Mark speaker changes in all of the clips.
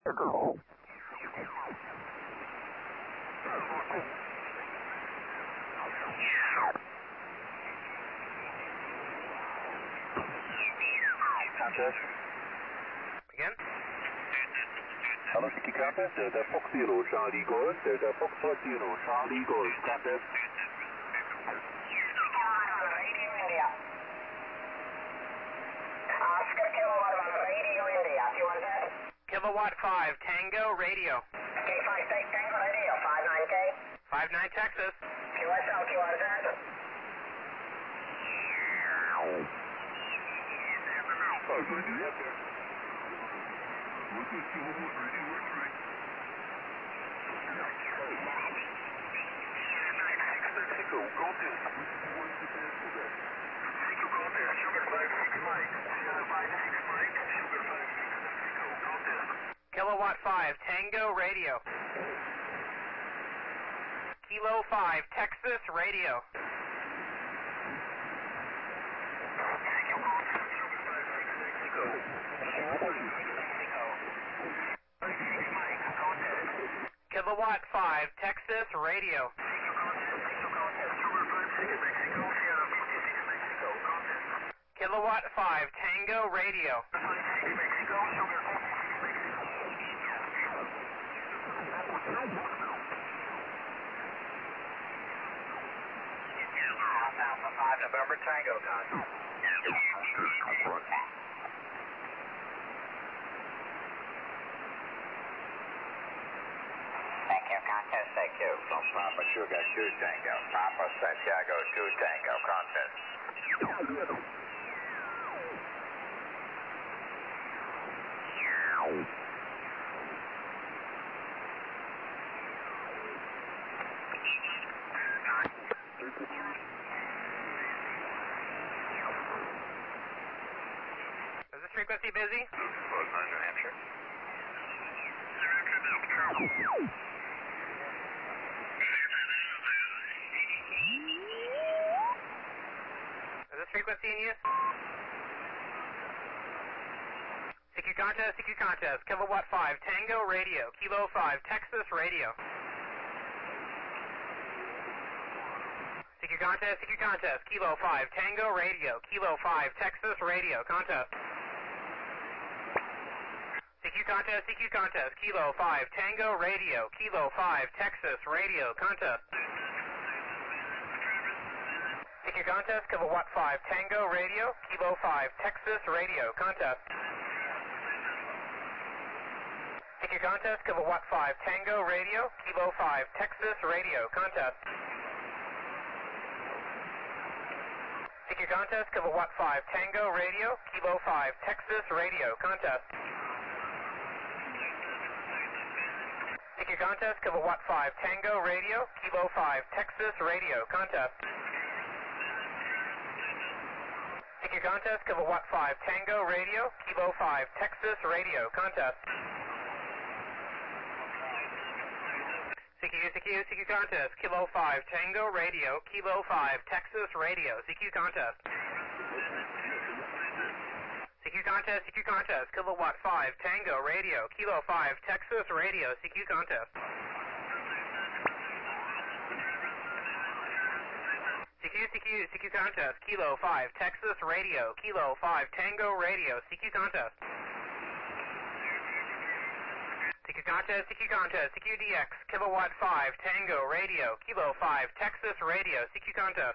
Speaker 1: Again?
Speaker 2: Hello, City Contest, Delta Fox Zero, Charlie Golf, Delta Fox Zero, Charlie Golf, Contest.
Speaker 1: Kilowatt 5, Tango Radio.
Speaker 3: K5, Tango Radio, 59K.
Speaker 1: 59 Texas.
Speaker 3: QSL, QRZ.
Speaker 1: Kilowatt 5, Tango Radio. Kilo 5, Texas Radio. Kilowatt 5, Texas Radio. Kilowatt 5, Tango Radio.
Speaker 3: Alpha 5, November Tango, Thank you, contest, thank you.
Speaker 4: From Papa Sugar 2 Tango, Papa Santiago 2 Tango, contest.
Speaker 1: Is this frequency busy?
Speaker 4: New Hampshire.
Speaker 1: Is this frequency in use? CQ contest, Kilowatt 5, Tango Radio, Kilo 5, Texas Radio. CQ contest, Kilo 5, Tango Radio, Kilo 5, Texas Radio, contest. CQ contest, Kilo 5, Tango Radio, Kilo 5, Texas Radio, contest. CQ contest, Kilowatt 5, Tango Radio, Kilo 5, Texas Radio, contest. CQ contest, Kilowatt 5, Tango Radio, Kilo 5, Texas Radio, contest. CQ contest, Kilowatt 5, Tango Radio, Kilo 5, Texas Radio, contest. CQ contest, Kilowatt 5, Tango Radio, Kilo 5, Texas Radio, contest. CQ contest, Kilowatt 5, Tango Radio, Kilo 5, Texas Radio, contest. CQ contest, Kilo 5, Tango Radio, Kilo 5, Texas Radio, CQ contest. CQ contest, Kilowatt 5, Tango Radio, Kilo 5, Texas Radio, CQ contest. CQ contest, Kilo 5, Texas Radio, Kilo 5, Tango Radio, CQ contest. CQ contest, CQDX, Kilowatt 5, Tango Radio, Kilo 5, Texas Radio, CQ contest.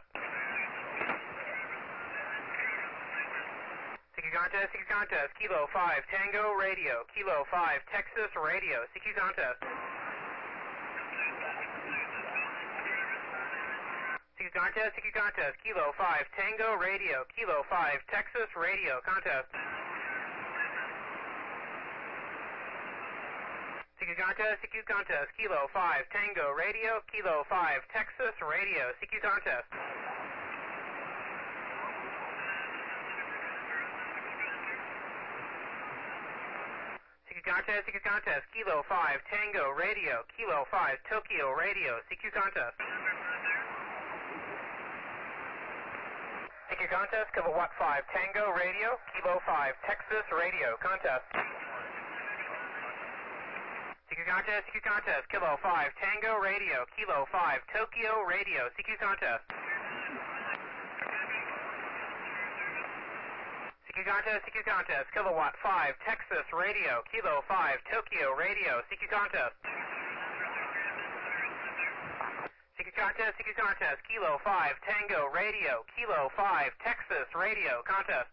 Speaker 1: CQ contest, Kilo 5, Tango Radio, Kilo 5, Texas Radio, CQ contest. CQ contest, Kilo 5, Tango Radio, Kilo 5, Texas Radio, contest. CQ contest, Kilo 5, Tango Radio, Kilo 5, Texas Radio, CQ contest. CQ contest, Kilo 5, Tango Radio, Kilo 5, Tokyo Radio, CQ contest. CQ contest, Kilowatt 5, Tango Radio, Kilo 5, Texas Radio, contest. CQ contest, Kilo 5, Tango Radio, Kilo 5, Tokyo Radio, CQ contest. CQ contest, Kilowatt 5, Texas Radio, Kilo 5, Tokyo Radio, CQ contest. CQ contest, Kilo 5, Tango Radio, Kilo 5, Texas Radio, contest.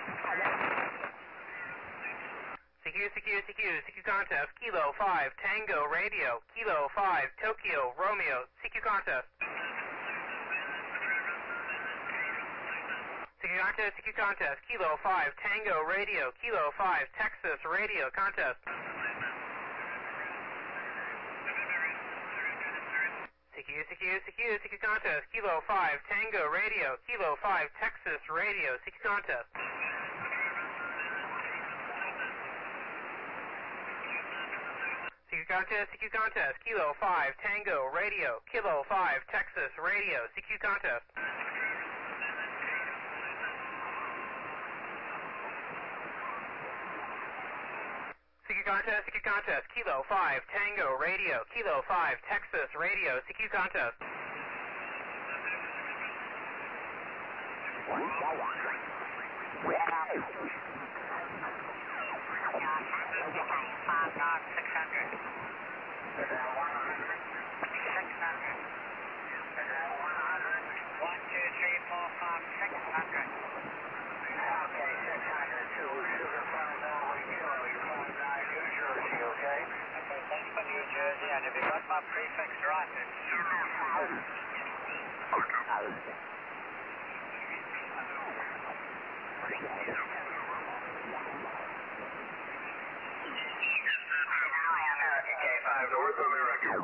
Speaker 1: CQ contest, Kilo 5, Tango Radio, Kilo 5, Tokyo Romeo, CQ contest. CQ contest, Kilo 5, Tango Radio, Kilo 5, Texas Radio, contest. CQ contest, Kilo 5, Tango Radio, Kilo 5, Texas Radio, CQ contest. CQ contest, Kilo 5, Tango Radio, Kilo 5, Texas Radio, CQ contest. CQ contest, Kilo 5, Tango Radio, Kilo 5, Texas Radio, CQ contest.
Speaker 3: And have you got my prefix right? American K5 North America.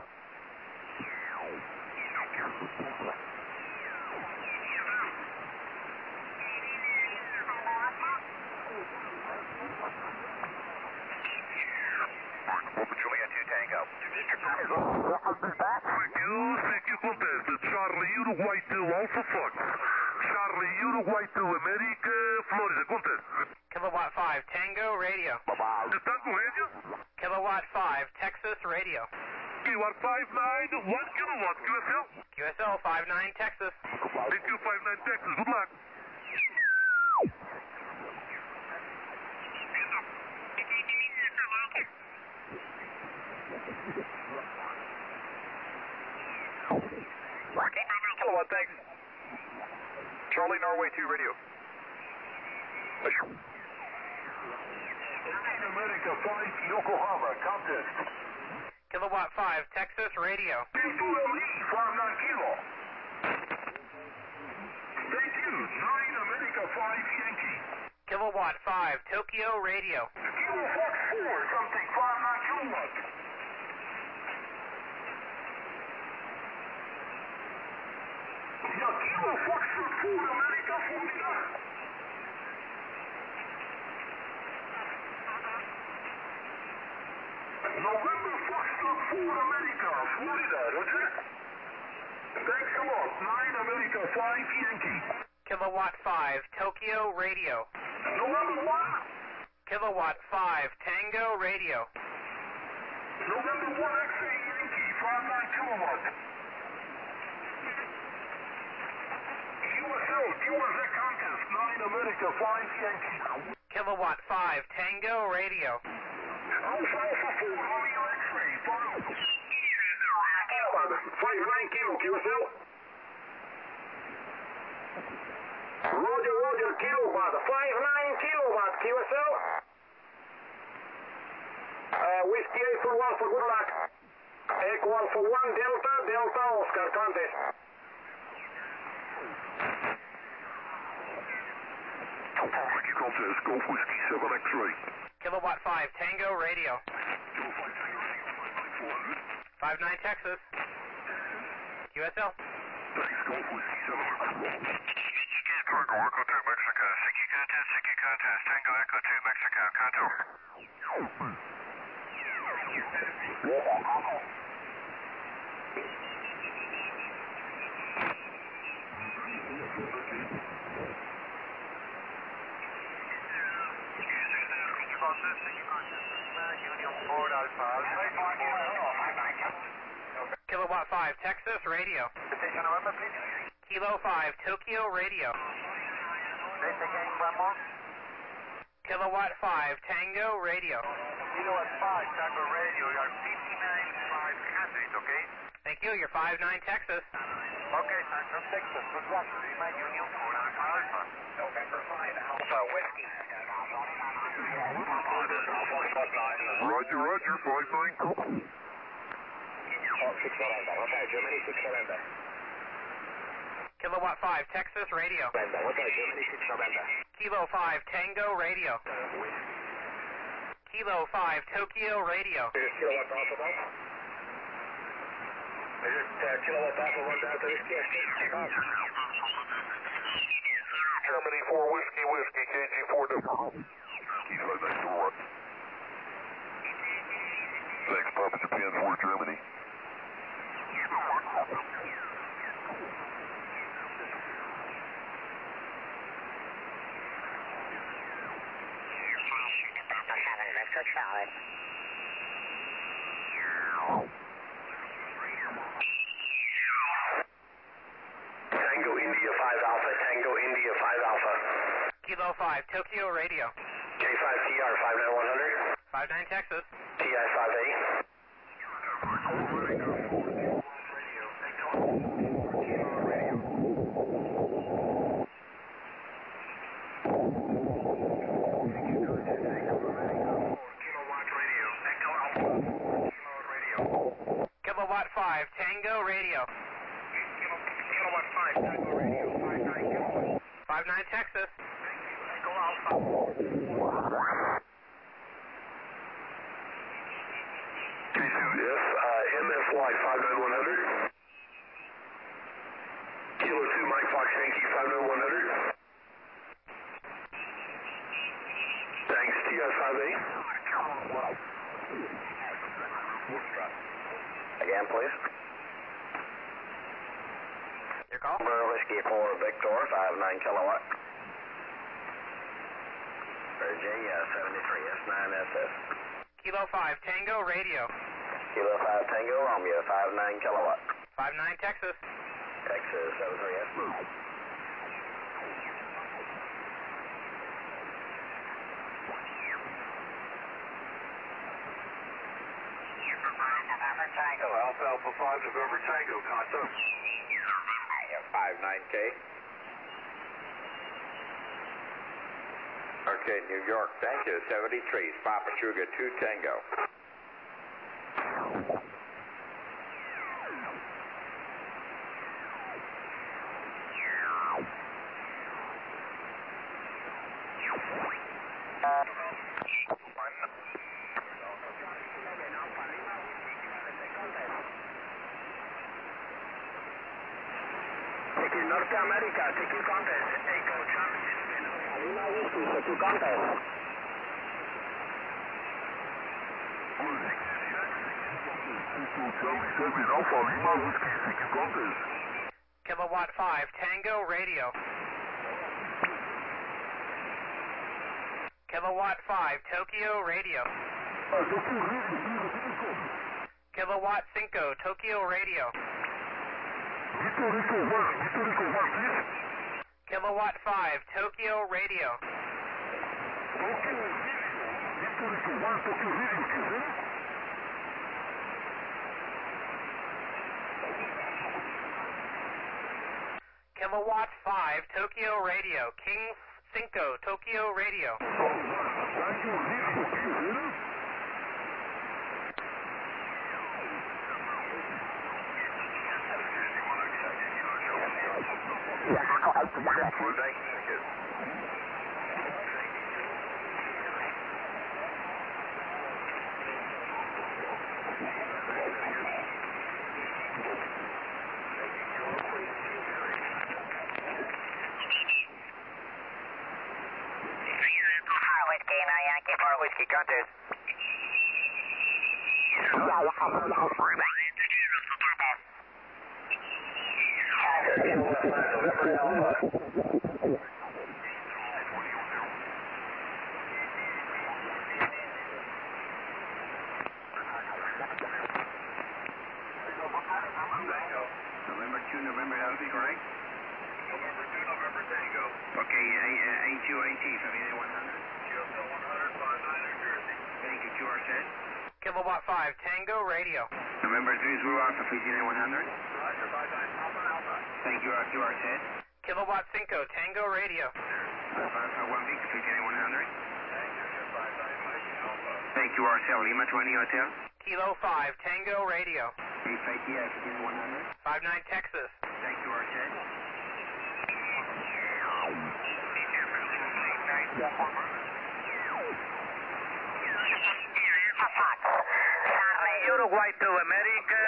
Speaker 3: Juliet 2 Tango.
Speaker 2: CQ contest, Charlie Uruguay 2 Alpha Fox. Charlie Uruguay 2 America, Florida, contest.
Speaker 1: Kilowatt 5, Tango Radio.
Speaker 2: The Tango Radio?
Speaker 1: Kilowatt 5, Texas Radio.
Speaker 2: Kilowatt 59, 1 kilowatt, QSL?
Speaker 1: QSL 59, Texas.
Speaker 2: Thank you, 59 Texas, good luck.
Speaker 4: Kilowatt, thanks. Charlie, Norway 2 radio.
Speaker 2: America 5, Yokohama, contest.
Speaker 1: Kilowatt 5, Texas Radio.
Speaker 2: 59 kilo. Thank you, 9 America 5, Yankee.
Speaker 1: Kilowatt 5, Tokyo Radio.
Speaker 2: Kilo Fox 4, something, 59 kilowatt. Yeah, Kilo Fox 4, America 49. November Foxtrot 4 America, Florida, Roger. Thanks a lot, 9 America 5 Yankee.
Speaker 1: Kilowatt 5, Tokyo Radio.
Speaker 2: November 1.
Speaker 1: Kilowatt 5, Tango Radio.
Speaker 2: November 1 X-ray Yankee, 59 kilowatt. USA contest, 9 America 5 Yankee.
Speaker 1: Kilowatt 5, Tango Radio.
Speaker 2: Alpha 4, Romeo X-ray, 59 kilo, QSL. Roger, kilowatt, 59 kilowatt, QSL. Whiskey A for 1 for good luck. Echo 1 for 1, Delta, Oscar, contest. Whiskey contest, Golf Whiskey 7 X-ray.
Speaker 1: Kilowatt 5, Tango Radio. 59 Texas. QSL.
Speaker 2: Thanks, Golf Whiskey 7 X-ray.
Speaker 4: Tango Echo 2 Mexico. CQ contest. Tango Echo 2 Mexico. Contour.
Speaker 3: Union Ford Alpha,
Speaker 1: Kilowatt 5, Texas, radio.
Speaker 3: Station number, please.
Speaker 1: Kilo 5, Tokyo, radio.
Speaker 3: Say it again, one more.
Speaker 1: Kilowatt 5, Tango, radio.
Speaker 3: Kilowatt 5, Tango Radio. You are 59500, okay?
Speaker 1: Thank you, you're 59 Texas.
Speaker 3: Okay, I'm from Texas. Good luck. Remind Union for Alpha. November 5, Alpha Whiskey.
Speaker 2: Roger, Roger, 59.
Speaker 3: Hotel Germany 6 November.
Speaker 1: Kilowatt 5, Texas, radio.
Speaker 3: Hotel Germany 6 November.
Speaker 1: Kilo 5, Tango, radio. Kilo 5, Tokyo, radio.
Speaker 3: Kilowatt Alpha. Kilowatt Alpha 1 Delta Whiskey.
Speaker 2: Germany 4 Whiskey, Whiskey, KG4 W. Thanks, Papa Japan 4 Germany.
Speaker 3: Solid.
Speaker 2: Tango India 5 Alpha, Tango India 5 Alpha.
Speaker 1: Kilo 5, Tokyo, radio.
Speaker 2: K5TR 59100.
Speaker 1: 59 Texas.
Speaker 2: TI5A.
Speaker 1: Kilowatt 5, Tango, radio.
Speaker 3: Kilowatt 5, Tango Radio.
Speaker 1: 59 Texas.
Speaker 3: Tango Alpha.
Speaker 2: K2F, MFY 59100. Kilo 2 Mike Fox Yankee 59100. Thanks, TI5A.
Speaker 3: Again, please.
Speaker 1: Your call?
Speaker 3: Whiskey 4 Victor, 59 kilowatt. Virginia 73 S9SS.
Speaker 1: Kilo 5, Tango, radio.
Speaker 3: Kilo 5 Tango Romeo, 59 kilowatt.
Speaker 1: 59 Texas.
Speaker 3: Texas 73S.
Speaker 2: Tango, Alpha Alpha 5 November Tango, contact.
Speaker 3: 59K.
Speaker 5: Okay, New York, thank you. 73, Papa Sugar 2 Tango.
Speaker 2: North America, TQ contest. Echo, Charlie, TQ contest. Alpha Lima Whiskey, TQ contest.
Speaker 1: Kilowatt 5, Tango, radio. Kilowatt 5, Tokyo, radio. Kilowatt 5, Tokyo, radio. Kilowatt 5, Tokyo, radio. Kilowatt 5, Tokyo, radio. King 5, Tokyo, radio.
Speaker 3: Whiskey 9 Yankee 4 Whiskey contest. Tango.
Speaker 5: November 2, November Healthy, correct?
Speaker 3: November 2, November Tango.
Speaker 5: Okay, AQAT, 100.
Speaker 3: QSL 100, 59 New Jersey.
Speaker 5: Thank you, QR set.
Speaker 1: Kilowatt 5 Tango Radio.
Speaker 5: November 3, Zulu Alpha, 100.
Speaker 3: Roger, 59 Alpha Alpha.
Speaker 5: Thank you, QR set.
Speaker 1: Kilowatt 5 Tango Radio.
Speaker 5: Alpha 1 Victor, 100.
Speaker 3: Thank you, 59 Mike Alpha.
Speaker 5: Thank you, Arcel, Lima 20 Hotel.
Speaker 1: Kilo 5 Tango Radio.
Speaker 5: ATF, 100.
Speaker 1: 59 Texas.
Speaker 5: Thank you, Arcel.
Speaker 3: Uruguay to America.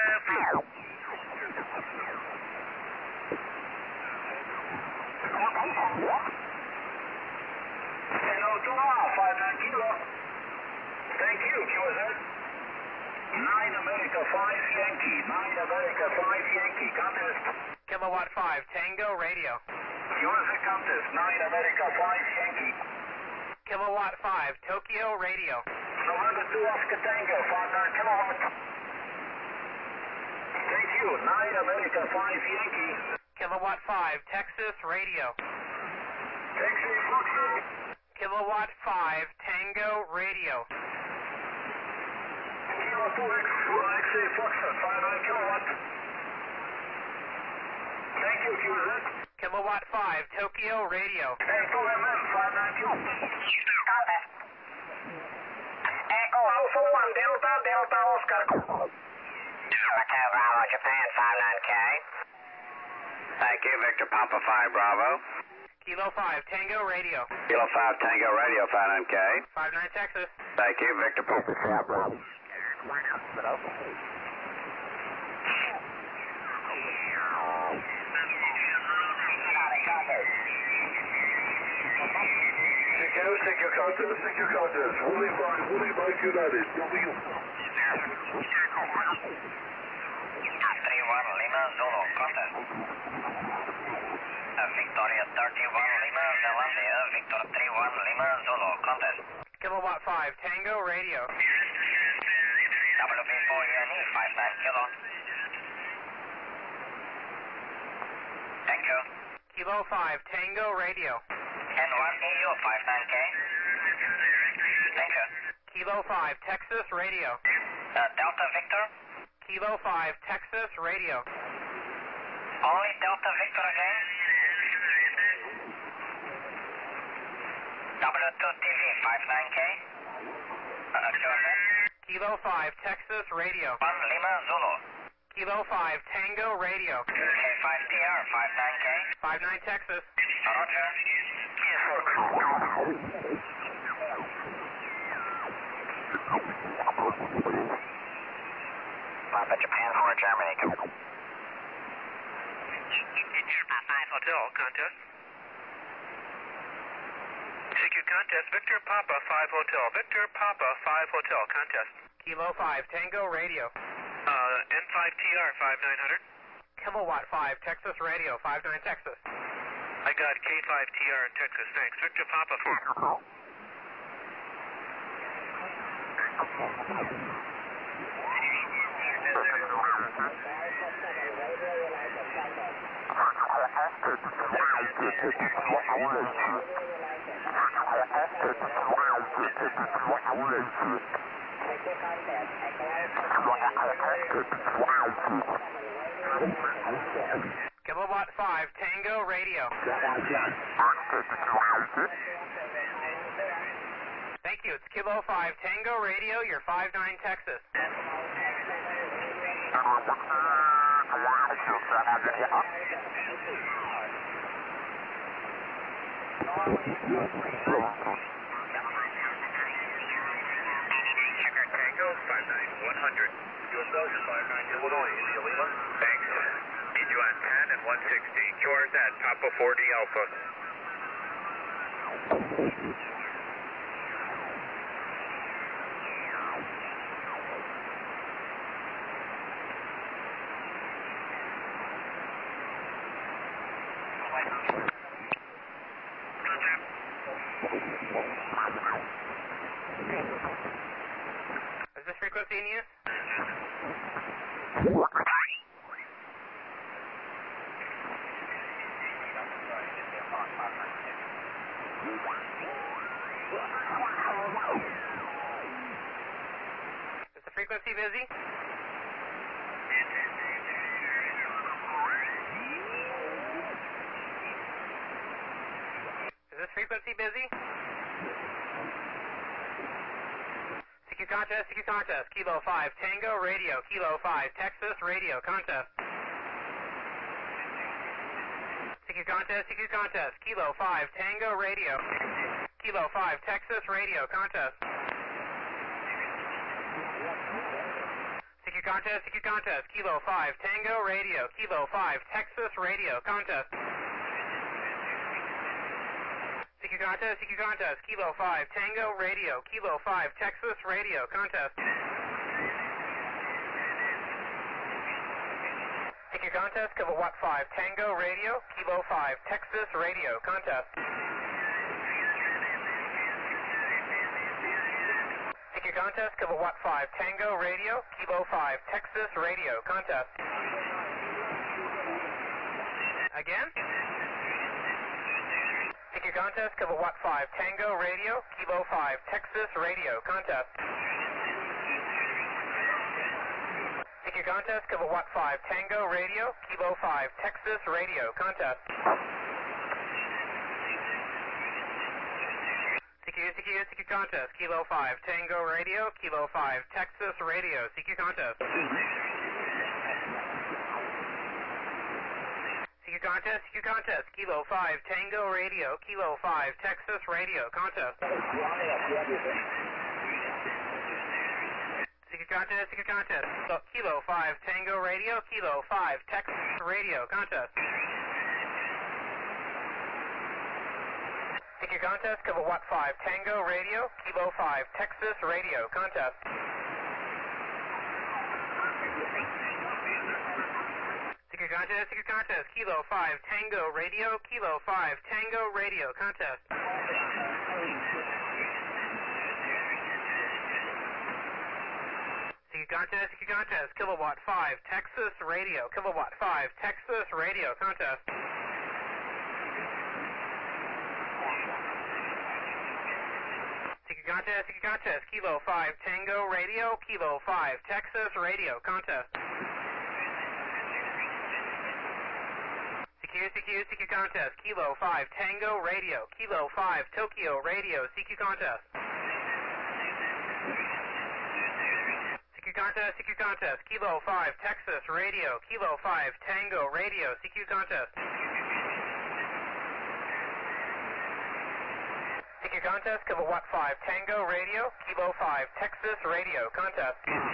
Speaker 2: Hello, July, 59 Kilo. Thank you, QSL. 9 America 5 Yankee. 9 America 5 Yankee. Contest.
Speaker 1: Kilowatt 5 Tango Radio.
Speaker 2: USA contest. 9 America 5 Yankee.
Speaker 1: Kilowatt 5 Tokyo Radio.
Speaker 2: November 2 Oscar Tango. 59 kilowatt. Thank you. 9 America 5 Yankee.
Speaker 1: Kilowatt 5 Texas Radio.
Speaker 2: Taxi Foxtrot.
Speaker 1: Kilowatt 5 Tango Radio.
Speaker 2: Kilo 2X. Taxi Foxtrot. 59 kilowatt. Thank you, QSL.
Speaker 1: Kilowatt 5 Tokyo Radio.
Speaker 2: And 2MM 59 kilowatt.
Speaker 3: Echo Alpha 1 Delta, Delta Oscar.
Speaker 5: Hotel Bravo, Japan, 59K. Thank you, Victor Papa 5 Bravo.
Speaker 1: Kilo 5 Tango Radio.
Speaker 5: Kilo 5 Tango Radio, 59K.
Speaker 1: 59 Texas.
Speaker 5: Thank you, Victor Papa 5 Bravo.
Speaker 2: Take your contest. Woolly Mike United. W.
Speaker 3: 31 Lima Zulu, contest. Victoria 31 Lima Zelandia, Victor 31 Lima Zulu, contest.
Speaker 1: Kilowatt 5 Tango Radio.
Speaker 3: WB4ENE 59 Kilo. Thank you.
Speaker 1: Kilo 5 Tango Radio.
Speaker 3: N1EU 59K. Thank you.
Speaker 1: Kilo 5 Texas Radio.
Speaker 3: Delta Victor.
Speaker 1: Kilo 5 Texas Radio.
Speaker 3: Only Delta Victor again. W2TV 59K.
Speaker 1: Kilo 5 Texas Radio.
Speaker 3: 1 Lima Zulu.
Speaker 1: Kilo 5 Tango Radio.
Speaker 3: K5TR 59K.
Speaker 1: 59 Texas.
Speaker 3: Roger. Papa Japan 4 Germany.
Speaker 1: Papa 5 Hotel contest. CQ contest. Victor Papa 5 Hotel. Victor Papa 5 Hotel contest. Kilo 5 Tango Radio. N5TR 5900. Kilowatt 5 Texas Radio 59 Texas. I got K5TR in Texas. Thanks. Victor Papa 4. Kilowatt 5 Tango Radio. Thank you. It's Kilo 5 Tango Radio, your 59 Texas.
Speaker 3: Checker Tango 59100.
Speaker 2: QSL 59 Illinois. India Lima.
Speaker 3: Thanks. Need you on 10 and 160. Yours at Papa 4D Alpha.
Speaker 1: Is this frequency in use? frequency busy? Is this frequency busy? CQ contest, Kilo 5, Tango Radio, Kilo 5, Texas Radio, contest. CQ contest, Kilo 5, Tango Radio, Kilo 5, Texas Radio, contest. CQ contest, Kilo 5, Tango Radio, Kilo 5, Texas Radio, contest. CQ contest, Kilo 5, Tango Radio, Kilo 5, Texas Radio, contest. CQ contest, Kilowatt 5, Tango Radio, Kilo 5, Texas Radio, contest. CQ contest, Kilowatt 5, Tango Radio, Kilo 5, Texas Radio, contest. Again? CQ contest, Kilowatt 5, Tango Radio, Kilo 5, Texas Radio, contest. CQ contest, Kilowatt 5, Tango Radio, Kilo 5, Texas Radio, contest. CQ contest, Kilo 5, Tango Radio, Kilo 5, Texas Radio, CQ contest. CQ contest, Kilo 5, Tango Radio, Kilo 5, Texas Radio, contest. CQ contest, Kilo 5, Tango Radio, Kilo 5, Texas Radio, contest. CQ contest, Kilowatt 5, Tango Radio, Kilo 5, Texas Radio, contest. CQ contest, Kilo 5, Tango Radio, Kilo 5, Tango Radio, contest. CQ contest, Kilowatt 5, Texas Radio, Kilowatt 5, Texas Radio, contest. CQ contest, Kilo 5, Tango Radio, Kilo 5, Texas Radio, contest. CQ contest, Kilo 5, Tango Radio, Kilo 5, Tokyo Radio, CQ contest. CQ contest, Kilo 5, Texas Radio, Kilo 5, Tango Radio, CQ contest. CQ contest, Kilowatt 5, Tango Radio, Kilo 5, Texas Radio, contest.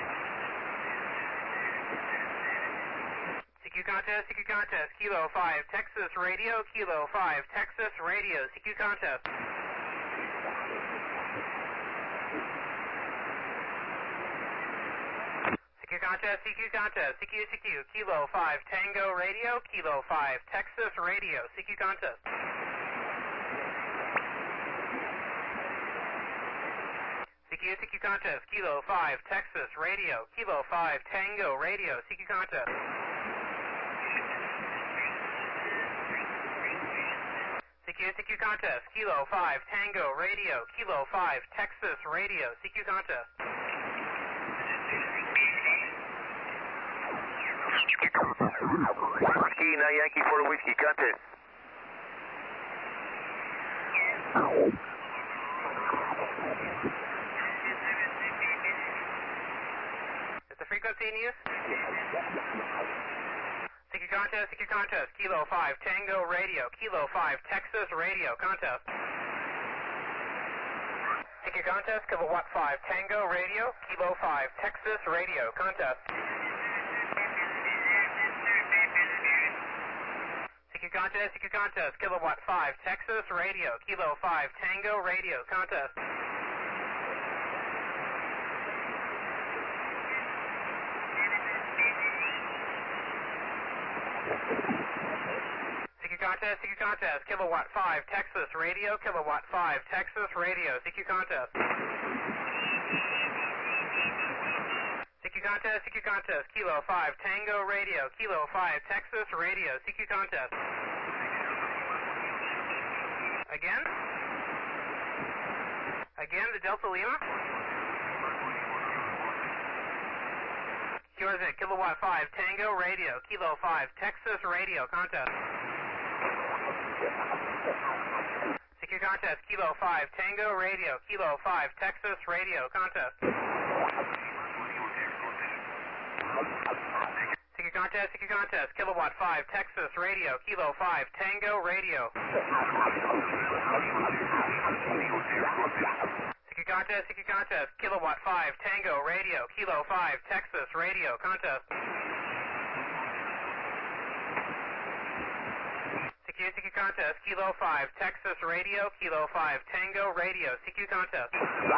Speaker 1: CQ contest, Kilo 5, Texas Radio, Kilo 5, Texas Radio, CQ contest. CQ contest, CQ, Kilo 5, Tango Radio, Kilo 5, Texas Radio, CQ contest. CQ contest, Kilo 5, Texas Radio, Kilo 5, Tango Radio, CQ contest. CQ contest, Kilo 5, Tango Radio, Kilo 5, Texas Radio, CQ contest.
Speaker 3: Whiskey, now Yankee for Whiskey, contest.
Speaker 1: Is the frequency in use? CQ contest, Kilo 5, Tango Radio, Kilo 5, Texas Radio, contest. CQ contest, Kilowatt 5, Tango Radio, Kilo 5, Texas Radio, contest. CQ contest, Kilowatt 5, Texas Radio, Kilo 5, Tango Radio, contest. CQ contest, Kilowatt 5, Texas Radio, Kilowatt 5, Texas Radio, CQ contest. CQ contest, Kilo 5, Tango Radio, Kilo 5, Texas Radio, CQ contest. Again? Again, the Delta Lima? QRZ, Kilowatt 5, Tango Radio, Kilo 5, Texas Radio, contest. CQ contest, Kilo 5, Tango Radio, Kilo 5, Texas Radio, contest. CQ contest, Kilowatt 5, Texas Radio, Kilo 5, Tango Radio. CQ contest, Kilowatt 5, Tango Radio, Kilo 5, Texas Radio, contest. CQ contest, Kilo 5, Texas Radio, Kilo 5, Tango Radio, CQ contest.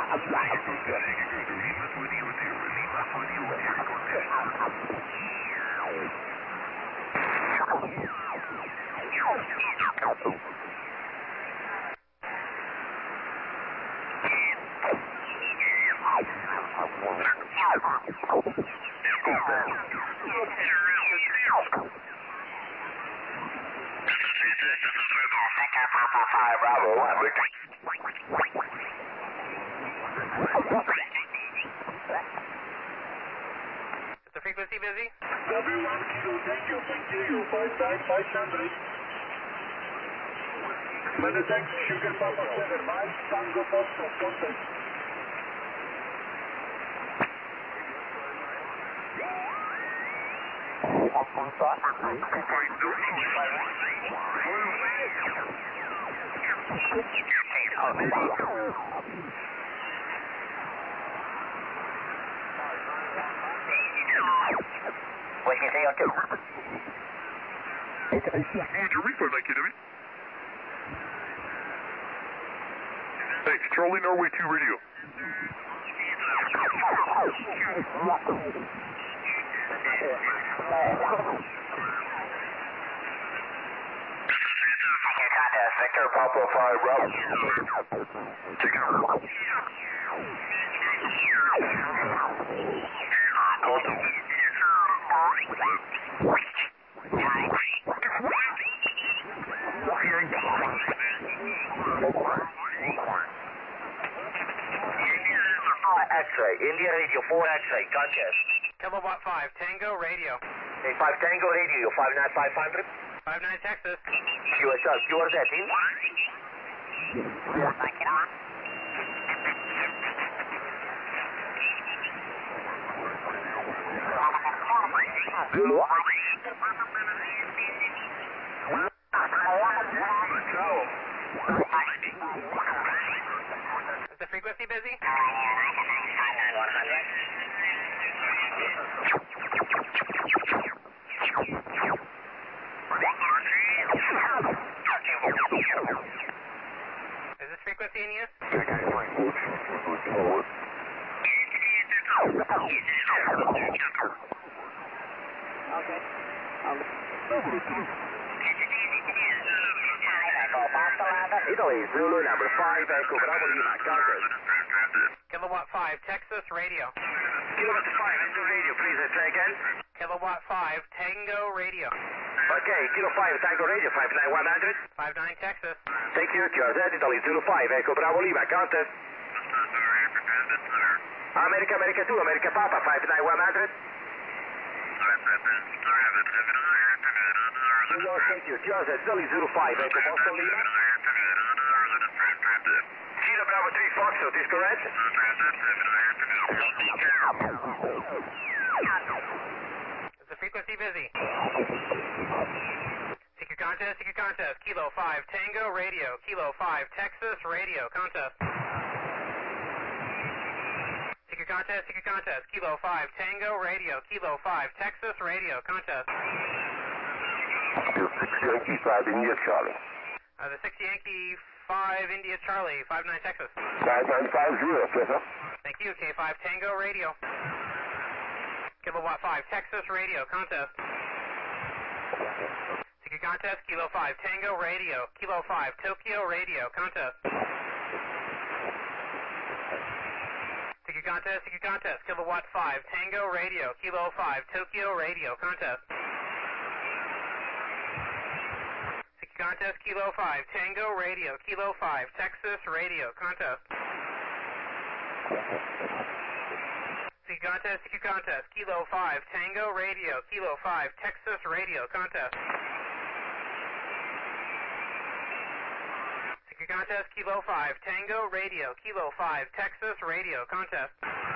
Speaker 2: Bravo 1, Victor.
Speaker 1: Is the frequency busy?
Speaker 2: W1, Kilo, thank you, 500. Medetek, Sugar Papa 7 miles, Tango Foxtrot, contact. What'd you say on 2?
Speaker 4: What's your refund, IKW? Thanks. Charlie Norway 2 radio.
Speaker 2: Contest, Victor Papa 5, Bravo. X-ray, India Radio 4 X-ray, contest.
Speaker 1: Kilowatt 5, Tango Radio.
Speaker 2: Okay, 5 Tango Radio, 59500.
Speaker 1: 59 Texas.
Speaker 2: QSL, QRZ, in.
Speaker 1: Is the frequency busy? Is this frequency in use?
Speaker 2: Italy, Zulu number 5, Echo Bravo Lima, contest.
Speaker 1: Kilowatt 5, Texas Radio.
Speaker 2: Kilowatt 5, Echo Radio, please, try again.
Speaker 1: Kilowatt 5, Tango Radio.
Speaker 2: Okay, Kilo 5, Tango Radio, 59100.
Speaker 1: 59 Texas.
Speaker 2: Thank you, QRZ, Italy, Zulu 5, Echo Bravo Lima, contest. America 2, America Papa, 59100. Thank you, QRZ, Italy, Zulu 5, Echo Boston Lima. Kilo Bravo 3, Foxtrot, is correct?
Speaker 1: Is the frequency busy? CQ contest, Kilo 5, Tango Radio, Kilo 5, Texas Radio, contest. CQ contest, Kilo 5, Tango Radio, Kilo 5, Texas Radio, contest.
Speaker 2: 6 Yankee 5, India Charlie.
Speaker 1: The 6 Yankee 5, India Charlie, 59 Texas.
Speaker 2: 5950, yes, sir.
Speaker 1: Thank you, K5 Tango Radio. Kilowatt 5, Texas Radio, contest. CQ contest, Kilo 5, Tango Radio, Kilo 5, Tokyo Radio, contest. CQ contest, Kilowatt 5, Tango Radio, Kilo 5, Tokyo Radio, contest. CQ contest, Kilo 5, Tango Radio, Kilo 5, Texas Radio, contest. CQ contest, CQ contest, Kilo 5, Tango Radio, Kilo 5, Texas Radio, contest. CQ contest, Kilo 5, Tango Radio, Kilo 5, Texas Radio, contest.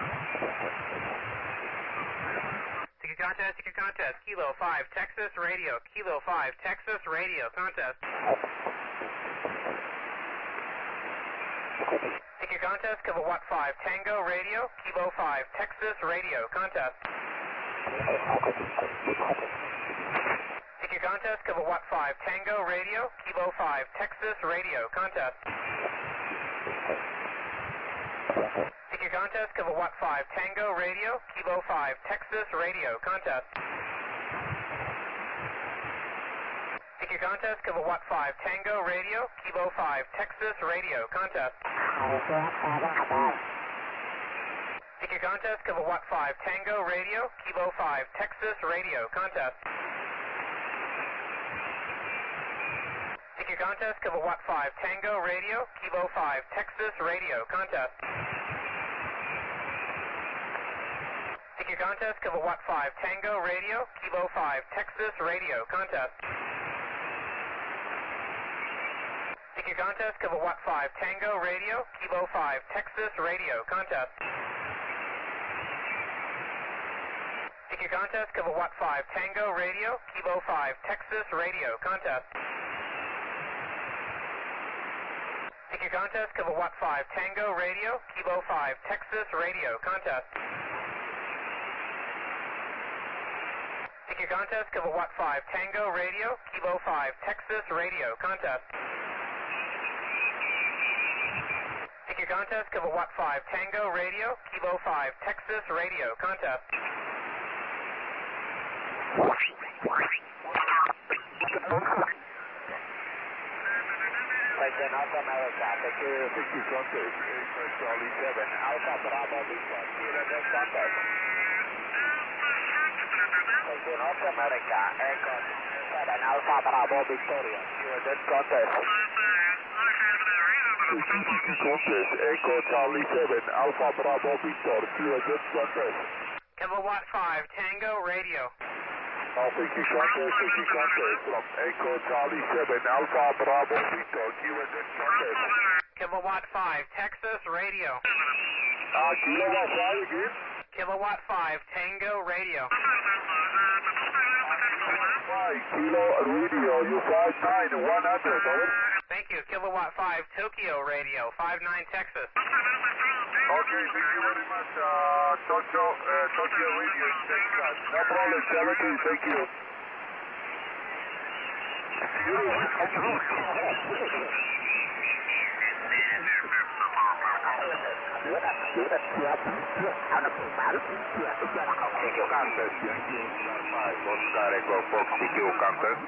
Speaker 1: CQ contest, Kilo 5, Texas Radio, Kilo 5, Texas Radio, contest. CQ contest, Kilowatt 5, Tango Radio, Kilo 5, Texas Radio, contest. CQ contest, Kilowatt 5, Tango Radio, Kilo 5, Texas Radio, contest. CQ contest, Kilowatt 5, Tango Radio, Kilo 5, Texas Radio, contest. CQ contest, Kilowatt 5, Tango Radio, Kilo 5, Texas Radio, contest. CQ contest, Kilowatt 5, Tango Radio, Kilo 5, Texas Radio, contest. CQ contest, Kilowatt 5, Tango Radio, Kilo 5, Texas Radio, contest. CQ contest, Kilowatt 5, Tango Radio, Kilo 5, Texas Radio, contest. CQ contest, Kilowatt 5, Tango Radio, Kilo 5, Texas Radio, contest. CQ contest, Kilowatt 5, Tango Radio, Kilo 5, Texas Radio, contest. CQ contest, Kilowatt 5, Tango Radio, Kilo 5, Texas Radio, contest. CQ contest, Kilowatt 5, Tango Radio, Kilo 5, Texas Radio, contest. CQ contest, Kilowatt 5, Tango Radio, Kilo 5, Texas Radio, contest.
Speaker 3: President Alpha America, CQ contest, Charlie 7, Alpha Bravo Victor, Kilo contest. President Alpha America, Echo 7, Alpha Bravo Victoria, Kilo contest. CQ contest, Echo Charlie 7, Alpha Bravo Victor, Kilo contest.
Speaker 1: Kilowatt 5, Tango Radio.
Speaker 3: CQ contest from Echo Charlie 7, Alpha Bravo Victor, Kilo contest.
Speaker 1: Kilowatt 5, Texas Radio.
Speaker 3: Kilowatt 5 again?
Speaker 1: Kilowatt 5, Tango Radio.
Speaker 3: 5 Kilo Radio, you 59 100, over.
Speaker 1: Thank you. Kilowatt 5, Tokyo Radio, 59 Texas.
Speaker 3: Okay, thank you very much. Tokyo Radio, Texas. No problem, 70, thank you.
Speaker 2: CQ contest, Yankee Oscar 5, Oscar Echo Fox, CQ contest.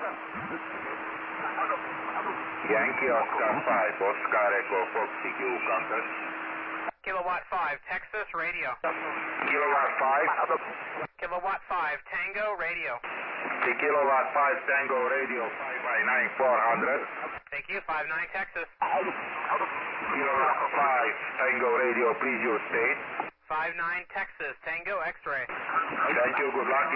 Speaker 2: Yankee Oscar 5, Oscar Echo Fox, CQ contest.
Speaker 1: Kilowatt 5, Texas Radio.
Speaker 2: Kilowatt 5.
Speaker 1: Kilowatt 5, Tango Radio.
Speaker 2: The Kilowatt 5 Tango Radio 5 by 9400.
Speaker 1: Thank you. 59 Texas.
Speaker 2: Kilowatt 5 Tango Radio, please use state.
Speaker 1: 59 Texas, Tango X-ray.
Speaker 2: Thank you, good luck.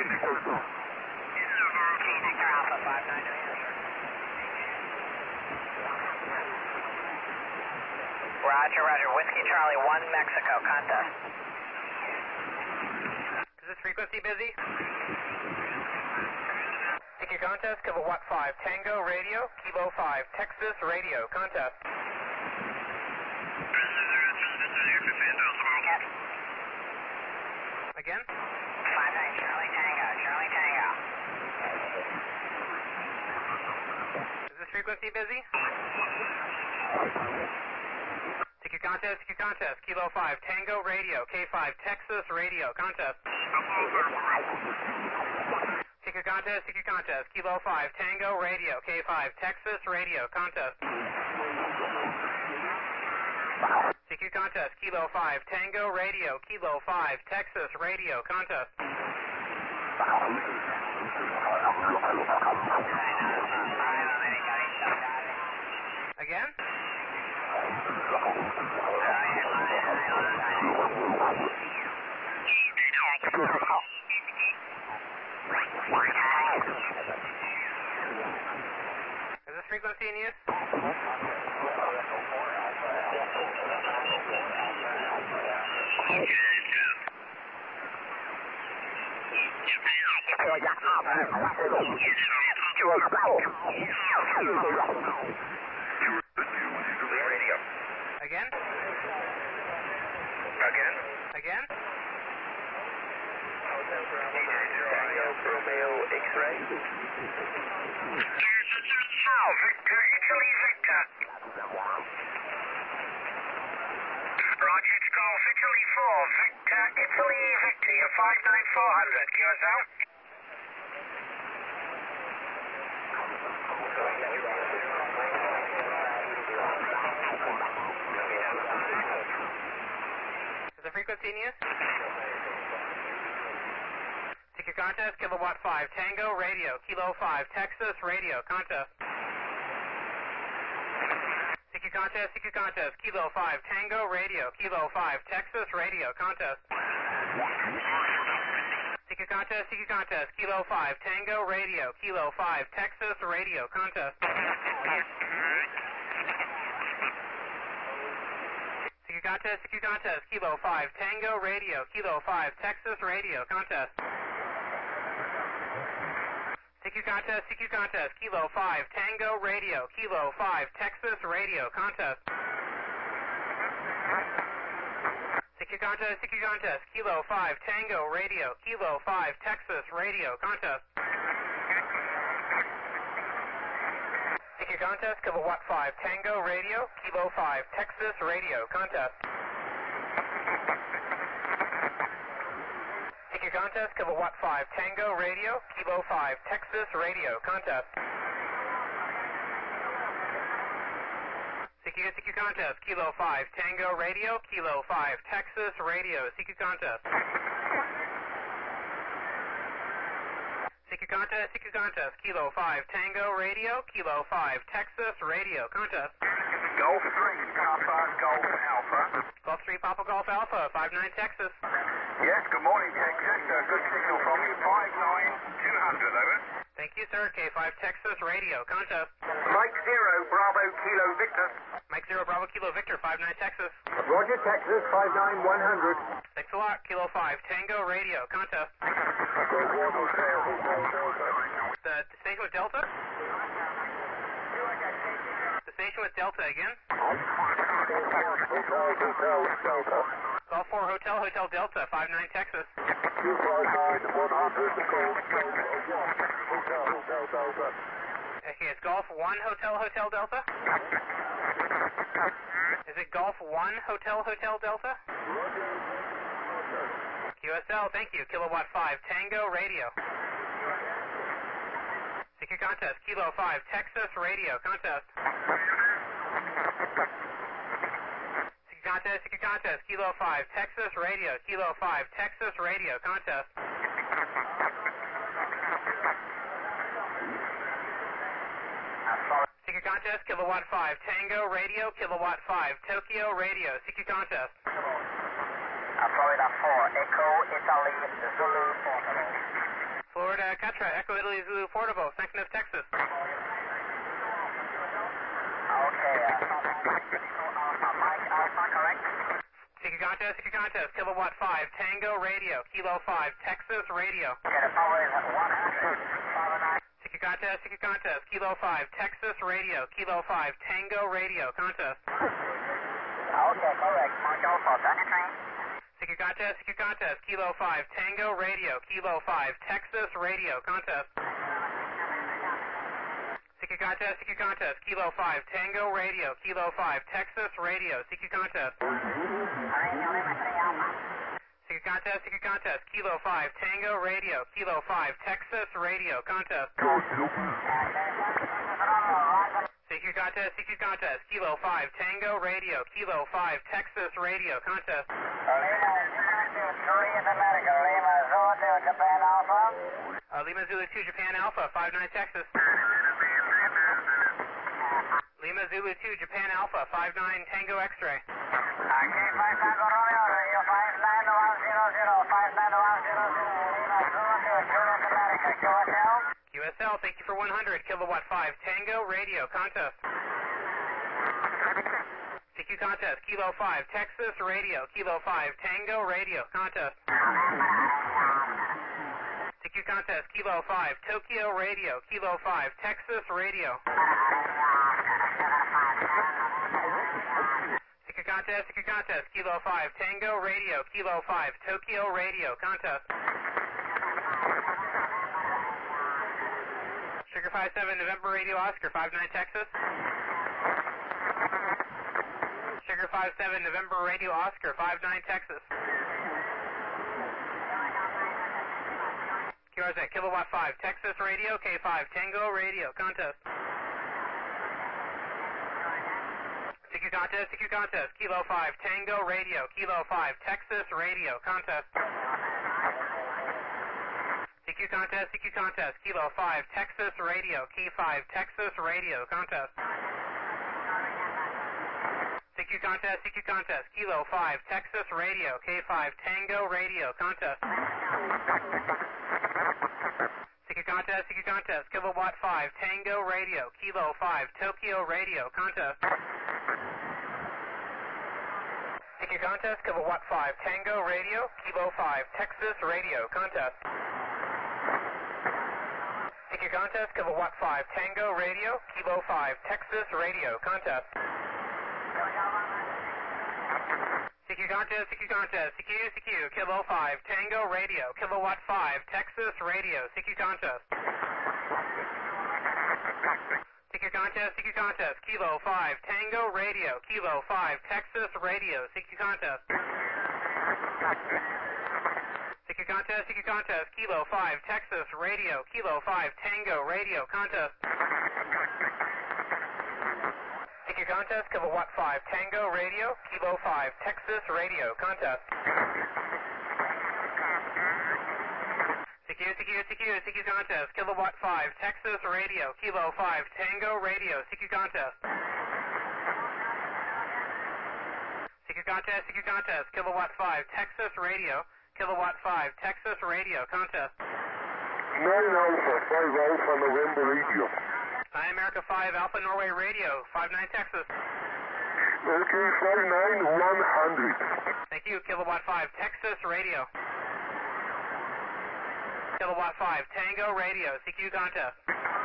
Speaker 6: Roger, roger. Whiskey Charlie 1 Mexico, contest.
Speaker 1: Is this frequency busy? CQ contest, Kilowatt 5, Tango Radio, Kilo 5, Texas Radio, contest. Again?
Speaker 6: 59 Charlie Tango, Charlie Tango.
Speaker 1: Is this frequency busy? CQ contest, Kilo 5, Tango Radio, K5, Texas Radio, contest. CQ contest, Kilo 5, Tango Radio, K5, Texas Radio, contest. CQ contest, Kilo 5, Tango Radio, Kilo 5, Texas Radio, contest. Again? frequency in use? Again? Again?
Speaker 2: Romeo X-ray. Victor, Italy, Victor. Roger, it's Golf, Italy 4, Victor, Italy, Victor, you're 59400, QSL.
Speaker 1: Is the frequency in use? Take your contest, kilowatt 5, Tango, radio, Kilo 5, Texas, radio, contest. Take your contest, Kilo 5, Tango, radio, Kilo 5, Texas, radio, contest. Take your contest, Kilo 5, Tango, radio, Kilo 5, Texas, radio, contest. Take your contest, Kilo 5, Tango, radio, Kilo 5, Texas, radio, contest. Take your contest, Kilo 5, Tango, radio, Kilo 5, Texas, radio, contest. Take your contest, Kilo 5, Tango, radio, Kilo 5, Texas, radio, contest. Take your contest, kilowatt 5, Tango, radio, Kilo 5, Texas, radio, contest. Take your contest, kilowatt 5, Tango, radio, Kilo 5, Texas, radio, contest. Take your contest, Kilo 5, Tango, radio, Kilo 5, Texas, radio, seek your contest. Take your contest, Kilo 5, Tango, radio, Kilo 5, Texas, radio, contest.
Speaker 2: Golf 3, Papa Golf Alpha.
Speaker 1: Golf 3, Papa Golf Alpha, 59 Texas.
Speaker 2: Yes, good morning, Texas. Good signal from you. 59200, over.
Speaker 1: Thank you, sir. K5 Texas, radio, contest.
Speaker 2: Mike 0, Bravo Kilo Victor.
Speaker 1: Mike 0, Bravo Kilo Victor, 59 Texas.
Speaker 2: Roger, Texas, 59100.
Speaker 1: Thanks a lot. Kilo 5, Tango, radio, contest. The station with Delta? The station with Delta again? Golf 4, Hotel Delta, 59 Texas. Okay, it's Golf 1, Hotel Delta? Is it Golf 1, Hotel Delta? QSL, thank you. Kilowatt 5, Tango, radio. Take your contest, Kilo 5, Texas, radio, contest. Take your contest, Kilo 5, Texas, radio, Kilo 5, Texas, radio, contest. Take your contest, Kilowatt 5, Tango, radio, Kilowatt 5, Tokyo, radio, seek your contest.
Speaker 6: Florida 4, Echo, Italy, Zulu, Portable.
Speaker 1: Florida, Catra, Echo, Italy, Zulu, Portable, Sancton of Texas.
Speaker 6: Okay, Mike Alpha, correct?
Speaker 1: Take your contest, Kilowatt 5, Tango, radio, Kilo 5, Texas, radio.
Speaker 6: Okay, the power is 100, 59.
Speaker 1: Take your contest, Kilo 5, Texas, radio, Kilo 5, Tango, radio, contest.
Speaker 6: Okay, correct. Mike Alpha, Danny train.
Speaker 1: Take your contest, Kilo 5, Tango, radio, Kilo 5, Texas, radio, contest. Take your contest, Kilo 5, Tango, radio, Kilo 5, Texas, radio, seek your contest. Take your contest, Kilo 5, Tango, radio, Kilo 5, Texas, radio, contest. Take your contest, Kilo 5, Tango, radio, Kilo 5, Texas, radio, contest. Lima Zulu 2, Japan Alpha, 59 Texas. Lima Zulu 2, Japan Alpha, 59 Tango X-ray.
Speaker 6: K5 Tango Romeo, 59100, 59100, Lima Zulu 2, Juliet America.
Speaker 1: QSL, thank you for 100, kilowatt 5, Tango, radio, contest. CQ contest, Kilo 5, Texas, radio, Kilo 5, Tango, radio, contest. CQ contest, Kilo 5, Tokyo, radio, Kilo 5, Texas, radio. CQ contest, Kilo 5, Tango, radio, Kilo 5, Tokyo, radio, contest. Sugar 57, November, radio, Oscar, 59, Texas. Sugar 57, November, radio, Oscar, 59, Texas. QRZ, kilowatt 5, Texas, radio, K5, Tango, radio, contest. CQ contest, Kilo 5, Tango, radio, Kilo 5, Texas, radio, contest. CQ contest, Kilo 5, Texas, radio, K5, Texas, radio, contest. CQ contest, Kilo 5, Texas, radio, K5, Tango, radio, contest. CQ contest, kilowatt 5, Tango, radio, Kilo 5, Tokyo, radio, contest. CQ contest, kilowatt 5, Tango, radio, Kilo 5, Texas, radio, contest. CQ contest, kilowatt 5, Tango, radio, Kilo 5, Texas, radio, contest. CQ contest, CQ, Kilo 5, Tango, radio, kilowatt 5, Texas, radio, CQ contest. CQ contest, Kilo 5, Tango, radio, Kilo 5, Texas, radio, CQ contest. CQ contest, Kilo 5, Texas, radio, Kilo 5, Tango, radio, contest. CQ contest, kilowatt 5, Tango, radio, Kilo 5, Texas, radio, contest. CQ contest, kilowatt 5, Texas, radio, Kilo 5, Tango, radio, CQ contest. CQ contest, kilowatt 5, Texas, radio, kilowatt 5, Texas, radio, contest.
Speaker 3: 9 Alpha, 5 Alpha, November, radio.
Speaker 1: Hi, America 5, Alpha, Norway, radio, 59, Texas.
Speaker 3: Okay, 59, 100.
Speaker 1: Thank you, kilowatt 5, Texas, radio. Kilowatt 5, Tango, radio, CQ contest.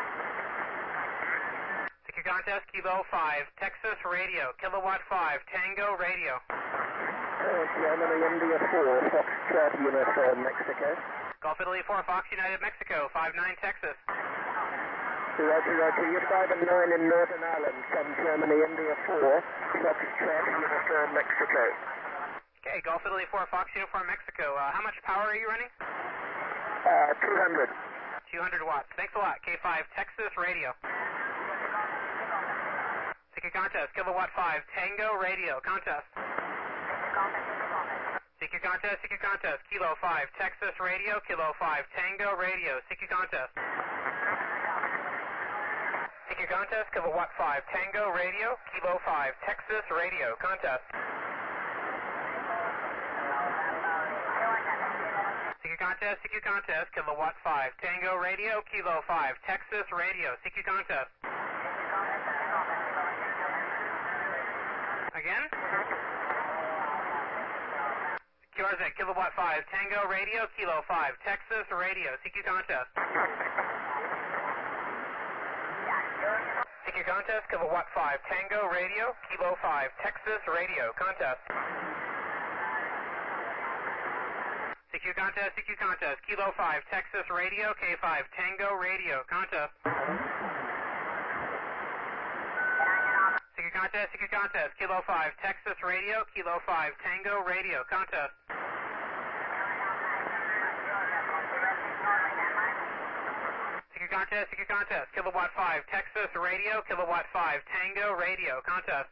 Speaker 1: CQ contest, Kilo 5, Texas, radio, kilowatt 5, Tango, radio.
Speaker 6: Germany, India 4, Foxtrot, Uniform, Mexico.
Speaker 1: Gulf Italy 4, Fox United, Mexico, 59, Texas.
Speaker 6: Roger, you're 5 and 9 in Northern Ireland from Germany, India 4, Foxtrot, Uniform, Mexico.
Speaker 1: Okay, Gulf Italy 4, Fox Uniform, Mexico. How much power are you running?
Speaker 6: 200.
Speaker 1: 200 watts. Thanks a lot. K5, Texas, radio. CQ contest, kilowatt 5, Tango, radio, contest. CQ contest, Kilo 5, Texas, radio, Kilo 5, Tango, radio, CQ contest. CQ contest, kilowatt 5, Tango, radio, Kilo 5, Texas, radio, contest. CQ contest, kilowatt 5, Tango, radio, Kilo 5, Texas, radio, CQ contest. Again? QRZ, kilowatt 5, Tango, radio, Kilo 5, Texas, radio, CQ contest. CQ contest, kilowatt 5, Tango, radio, Kilo 5, Texas, radio, contest. CQ contest, Kilo 5, Texas, radio, K5, Tango, radio, contest. CQ contest, Kilo 5, Texas, radio, Kilo 5, Tango, radio, contest. CQ contest, kilowatt 5, Texas, radio, kilowatt 5, Tango, radio, contest.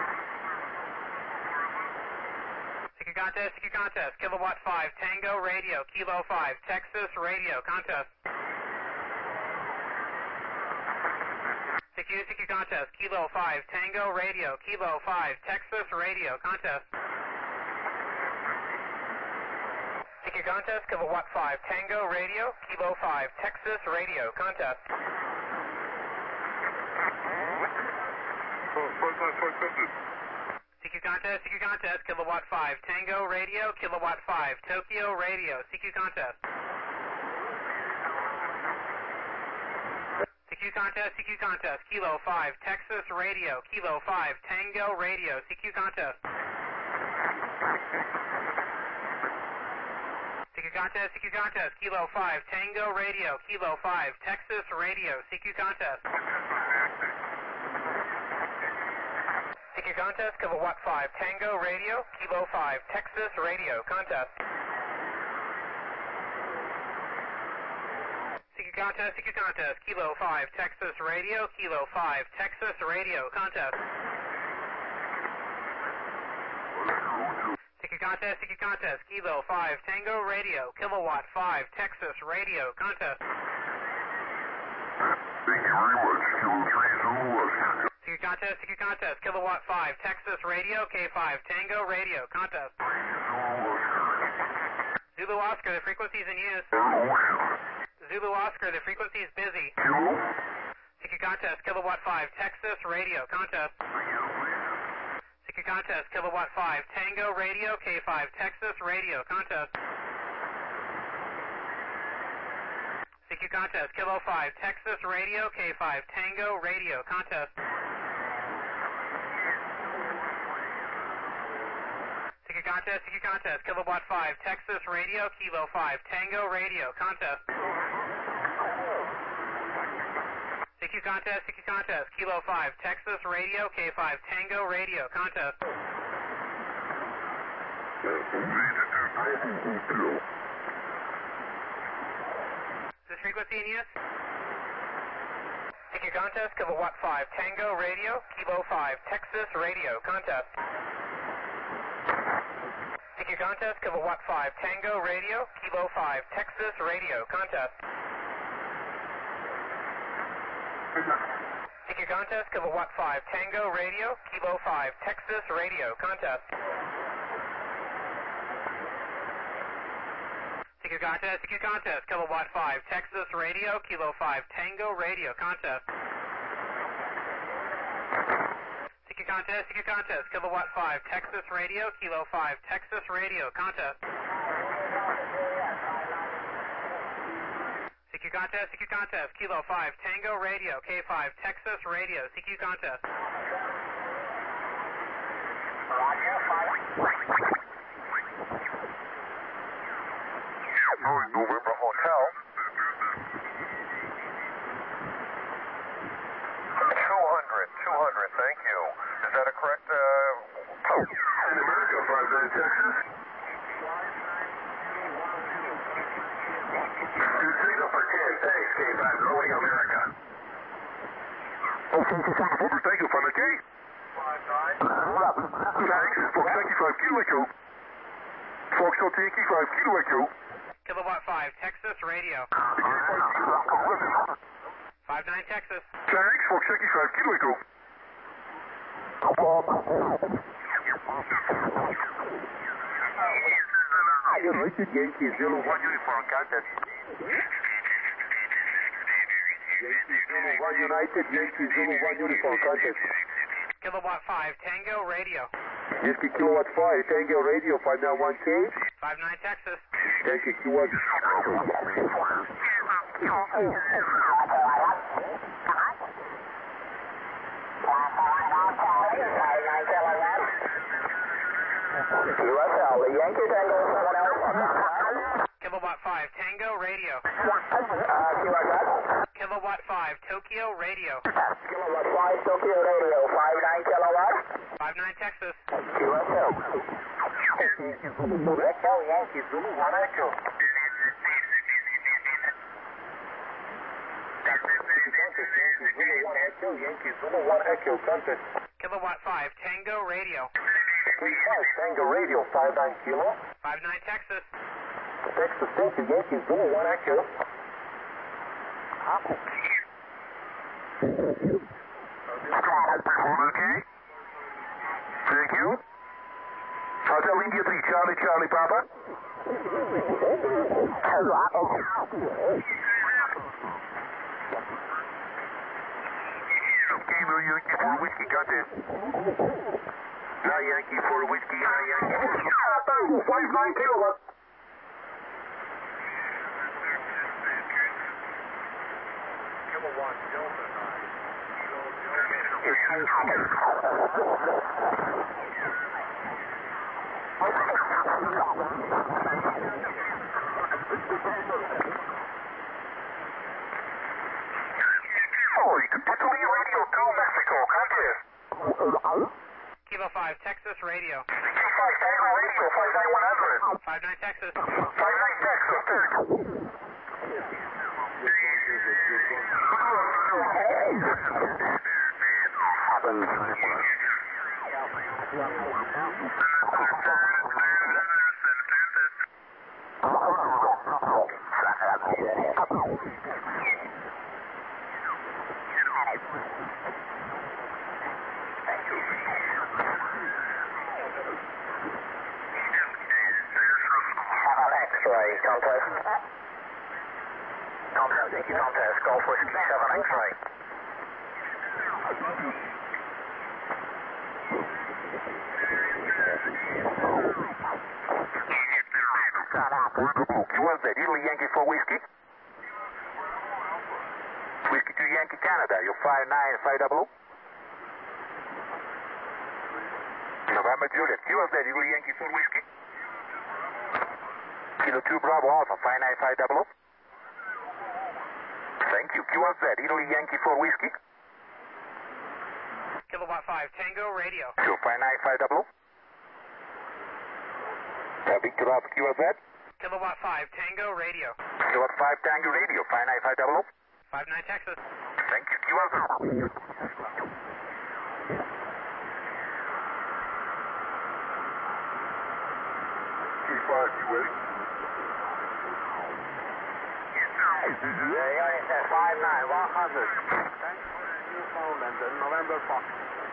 Speaker 1: CQ contest, kilowatt 5, Tango, radio, Kilo 5, Texas, radio, contest. CQ contest, Kilo 5, Tango, radio, Kilo 5, Texas, radio, contest. CQ CQ contest, kilowatt 5, Tango Radio, Kilo 5, Texas Radio, contest. CQ contest, kilowatt 5, Tango Radio, kilowatt 5, Tokyo Radio, CQ contest. CQ contest, Kilo 5, Texas Radio, Kilo 5, Tango Radio, CQ contest. CQ contest, Kilo 5, Tango Radio, Kilo 5, Texas Radio, CQ contest. CQ contest, kilowatt 5, Tango Radio, Kilo 5, Texas Radio, contest. CQ contest, Kilo 5, Texas Radio, Kilo 5, Texas Radio, contest. CQ contest, Kilo 5, Tango Radio, kilowatt 5, Texas Radio, contest.
Speaker 3: Thank you very much, Kilo 3 Zulu Oscar.
Speaker 1: CQ contest, kilowatt 5, Texas Radio, K5, Tango Radio, contest. Zulu Oscar, the frequency is in use. Zulu Oscar, the frequency is busy. CQ contest, kilowatt 5, Texas Radio, contest. CQ contest, kilowatt 5, Tango Radio, K5, Texas Radio, contest. CQ contest, Kilo 5, Texas Radio, K5, Tango Radio, contest. CQ contest, kilowatt 5, Texas Radio, Kilo 5, Tango Radio, contest. CQ contest, Kilo 5, Texas Radio, K5, Tango Radio, contest. Is this frequency in use? CQ contest, kilowatt 5, Tango Radio, Kilo 5, Texas Radio, contest. CQ contest, kilowatt 5, Tango Radio, Kilo 5, Texas Radio, contest. CQ contest, kilowatt 5, Tango Radio, Kilo 5, Texas Radio, contest. CQ contest, kilowatt 5, Texas Radio, Kilo 5, Tango Radio, contest. CQ contest, kilowatt 5, Texas Radio, Kilo 5, Texas Radio, contest. CQ contest, Kilo 5, Tango Radio, K5, Texas Radio, CQ contest.
Speaker 3: November Hotel. 200, thank you. Is that a correct, In America, 59 Texas. Signal for 10, thanks, K5, going America. Thank you, Father K. 59. Thanks, Fox Yankee 5 Kilo Echo. Fox Yankee 5 Kilo Echo.
Speaker 1: Kilowatt 5, Texas Radio. 59 Texas.
Speaker 3: Thanks, Fox Yankee 5 Kilo Echo. United Yankee 01 uniform contact. United Yankee 01 uniform contact.
Speaker 1: Kilowatt 5, Tango Radio.
Speaker 3: Yankee Kilowatt 5, Tango Radio, 591K.
Speaker 1: 59 Texas.
Speaker 3: Yankee Kilowatt.
Speaker 6: USL, the Yankee Tango 7
Speaker 1: Kilowatt 5, Tango Radio. Kilowatt 5, Tokyo Radio.
Speaker 6: Kilowatt 5, Tokyo Radio, 59 kilowatt.
Speaker 1: 59 Texas.
Speaker 6: USL. Echo, Yankee Zulu 1 Echo.
Speaker 3: Yankee Zulu 1 Echo, contact.
Speaker 1: Kilowatt 5, Tango Radio.
Speaker 3: 35, Tango Radio, 59 Kilo.
Speaker 1: 59 Texas.
Speaker 3: Texas, thank you, Yankee Zulu 1 Echo. Okay. Thank you. Hotel India 3, Charlie, Papa. Kilo Yankee for whiskey, contact. Now Yankee for whiskey, now Yankee for 59 kilowatts.
Speaker 4: Kilowatt Delta
Speaker 1: Kilo 5, Texas Radio.
Speaker 3: K5 Tango Radio, 59100.
Speaker 1: 59 Texas.
Speaker 3: 59 Texas, X-ray, contest. Contest, Yankee contest, Golf Whiskey 7 X-ray. QLZ, Italy Yankee for whiskey. Whiskey to Yankee Canada, you're 59500. November Juliet, QLZ, Italy Yankee for whiskey. Kilo 2 Bravo Alpha, 59500. Thank you, QLZ, Italy Yankee for whiskey.
Speaker 1: Kilowatt 5, Tango Radio.
Speaker 3: Sure, 59500. Victor Alpha, QLZ.
Speaker 1: Kilowatt 5, Tango Radio.
Speaker 3: Kilowatt 5 Tango Radio, 59500.
Speaker 1: 59 Texas.
Speaker 3: Thank you, QLZ.
Speaker 2: Unit 59, 100. Thanks for the Newfoundland, November Fox.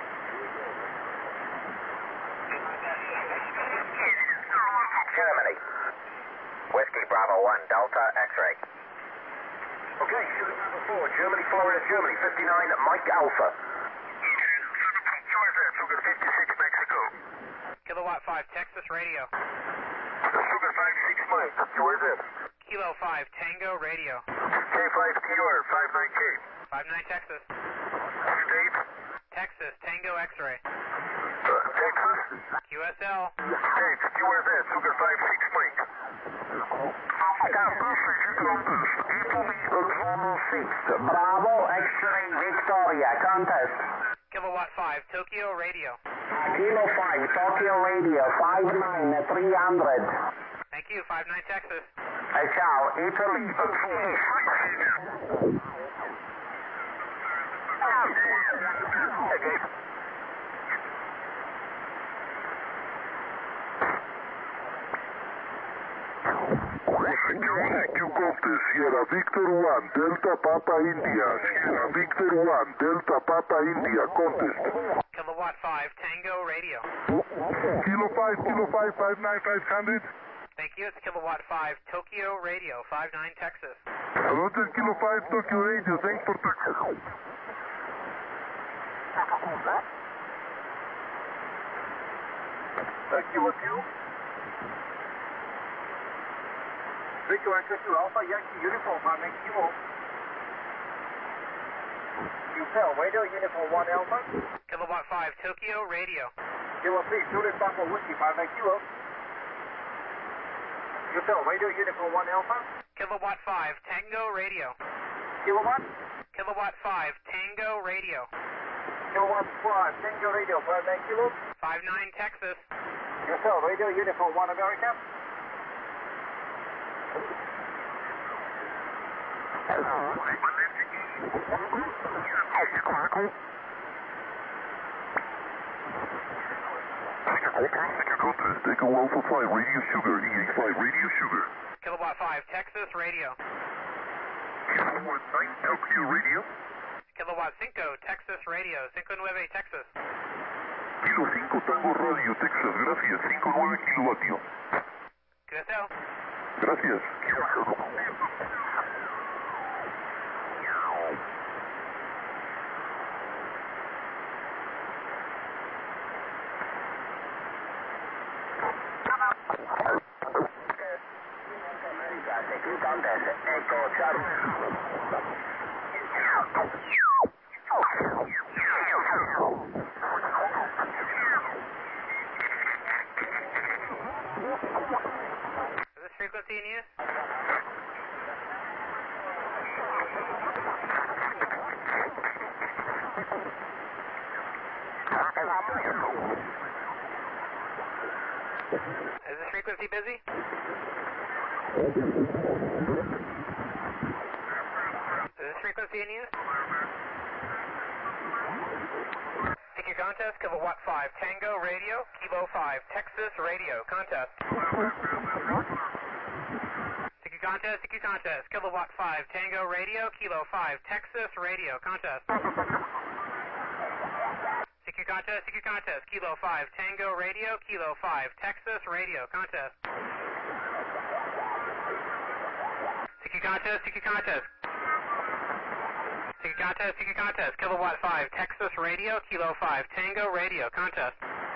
Speaker 5: Germany. Whiskey Bravo 1, Delta X-ray.
Speaker 3: Okay, Sugar Bravo 4, Germany, Florida, Germany, 59 Mike Alpha. QRZ, Sugar 56 Mexico.
Speaker 1: Kilowatt 5, Texas Radio.
Speaker 3: Sugar 56 Mike, QRZ.
Speaker 1: Kilo 5, Tango Radio.
Speaker 3: K5TR, 59K.
Speaker 1: 59 Texas.
Speaker 3: State?
Speaker 1: Texas, Tango X-ray.
Speaker 3: Texas?
Speaker 1: QSL.
Speaker 3: States, QRZ, Sugar 56 Mike.
Speaker 2: Bravo, X-ray, Victoria, contest.
Speaker 1: Kilowatt 5, Tokyo Radio.
Speaker 2: Kilo 5, Tokyo Radio, 59, 300.
Speaker 1: Thank you, 59 Texas.
Speaker 2: Ciao, Italy.
Speaker 3: Q Contest, Sierra Victor 1, Delta Papa India, Sierra Victor 1, Delta Papa India, contest.
Speaker 1: Kilowatt 5, Tango Radio.
Speaker 3: Kilo 5, 59500.
Speaker 1: Thank you, it's Kilowatt 5, Tokyo Radio, 59 Texas.
Speaker 3: Roger, Kilo 5, Tokyo Radio, thanks for Tokyo. Thank you, Victor Echo 2 Alpha Yankee Uniform, Mike Kilo.
Speaker 2: Hotel, radio, Uniform 1 Alpha.
Speaker 1: Kilowatt 5, Tokyo Radio.
Speaker 2: Kilo 3, Juliet Papa Whiskey, 5 Kilo. Hotel, radio, Uniform 1 Alpha.
Speaker 1: Kilowatt 5, Tango Radio.
Speaker 2: Kilowatt?
Speaker 1: Kilowatt 5, Tango Radio.
Speaker 2: Kilowatt 5, Tango Radio, 5 Kilo.
Speaker 1: 59 Texas.
Speaker 2: Hotel, radio, Uniform 1 America.
Speaker 3: Take a Alpha 5, Radio Sugar, EA5, Radio Sugar.
Speaker 1: Kilowatt 5, Texas Radio.
Speaker 3: Kilowatt 9, Tokyo Radio.
Speaker 1: Kilowatt 5, Texas Radio, 59 Texas.
Speaker 3: Kilo 5, Tango Radio, Texas, gracias, 59 kilovatio.
Speaker 1: QSL.
Speaker 3: Gracias.
Speaker 2: Echo Charlie.
Speaker 1: Is this frequency in use? Is this frequency busy? Is this frequency in use? Take your contest, Kilo Watt 5, Tango Radio, Kilo 5, Texas Radio, contest. Take your contest, Kilo Watt 5, Tango Radio, Kilo 5, Texas Radio, contest. Take your contest, Kilo 5, Tango Radio, Kilo 5, Texas Radio, contest. Take your contest. Take your contest, Kilowatt 5, Texas Radio, Kilo 5, Tango Radio, contest.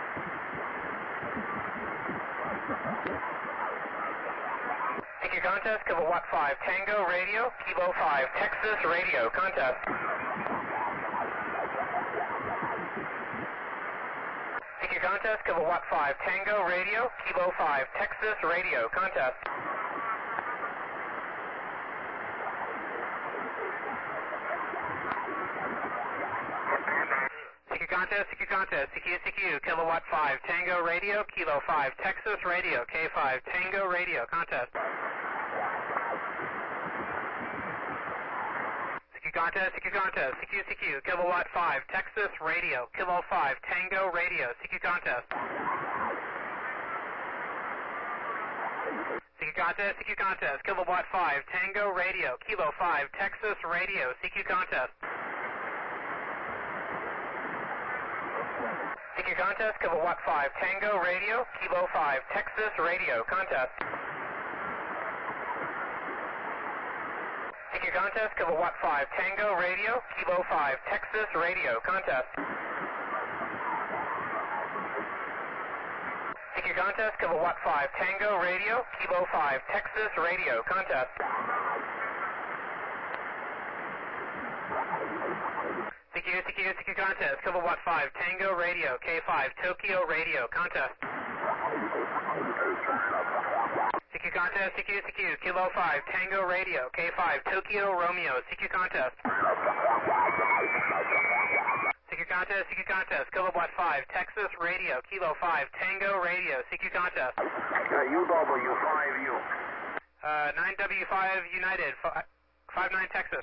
Speaker 1: Take your contest, Kilowatt 5, Tango Radio, Kilo 5, Texas Radio, contest. Take your contest, Kilowatt 5, Tango Radio, Kilo 5, Texas Radio, contest. Take your contest, CQ, Kilowatt 5, Tango Radio, Kilo 5, Texas Radio, K5, Tango Radio, contest. Take your contest, CQ, Kilowatt 5, Texas Radio, Kilo 5, Tango Radio, CQ contest. Take your contest, Kilowatt 5, Tango Radio, Kilo 5, Texas Radio, CQ contest. Take your contest, Kilowatt 5, Tango Radio, Kilo 5, Texas Radio, contest. Take your contest, Kilowatt 5, Tango Radio, Kilo 5, Texas Radio, contest. Take your contest, Kilowatt 5, Tango Radio, Kilo 5, Texas Radio, contest. Take your contest, Kilowatt 5, Tango Radio, K5, Tokyo Radio, contest. Take your contest, CQ, Kilo 5, Tango Radio, K5, Tokyo Romeo, CQ contest. Take your contest, Kilowatt 5, Texas Radio, Kilo 5, Tango Radio, CQ contest.
Speaker 2: UW5U.
Speaker 1: 9W5 United, 59 Texas.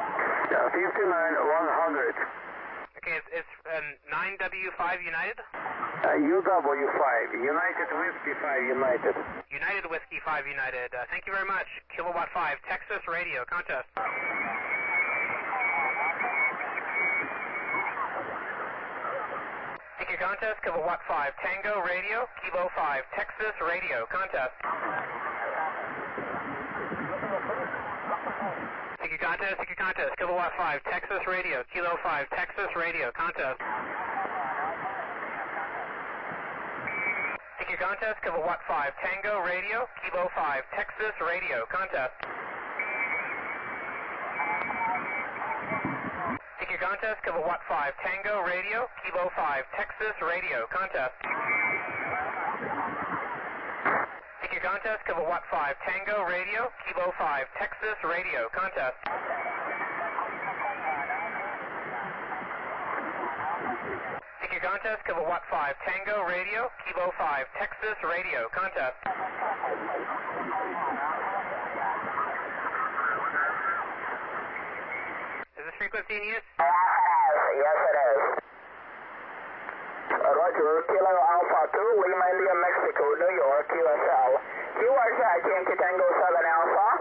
Speaker 2: 59100.
Speaker 1: Okay, it's 9W5 United?
Speaker 2: UW5, United Whiskey 5 United.
Speaker 1: United Whiskey 5 United. Thank you very much. Kilowatt 5, Texas Radio, contest. Take your contest, Kilowatt 5, Tango Radio, Kilo 5, Texas Radio, contest. Take your contest, Kilowatt 5, Texas Radio, Kilo 5, Texas Radio, contest. Take your contest, Kilowatt 5, Tango Radio, Kilo 5, Texas Radio, contest. Take your contest, Kilowatt 5, Tango Radio, Kilo 5, Texas Radio, contest. Take your contest, Kilowatt 5, Tango Radio, Kilo 5, Texas Radio, contest. Take your contest, Kilowatt 5, Tango Radio, Kilo 5, Texas Radio, contest. Is this frequency in use?
Speaker 2: Yes, it is. Roger, Kilo Alpha 2, Lima, India, Mexico, New York, QSL. QRZ, Yankee Tango 7 Alpha.